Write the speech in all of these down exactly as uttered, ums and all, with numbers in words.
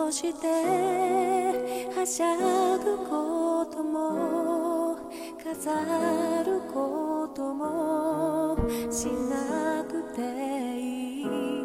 そしてはしゃぐことも飾ることもしなくていい。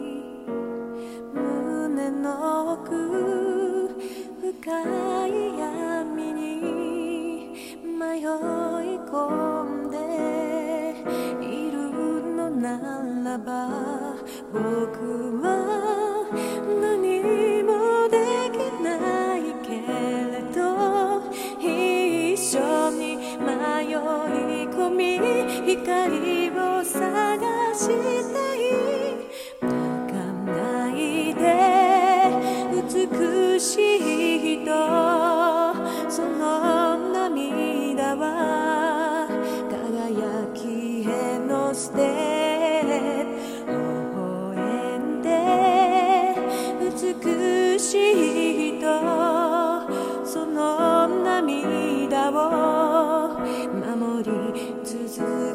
胸の奥深い闇に迷い込んでいるのならば、僕は何もできないけれど一緒に迷い込み光を探していい。泣かないで美しい人、その涙は輝きへのステップ。微笑んで美しい人、その涙を守り続け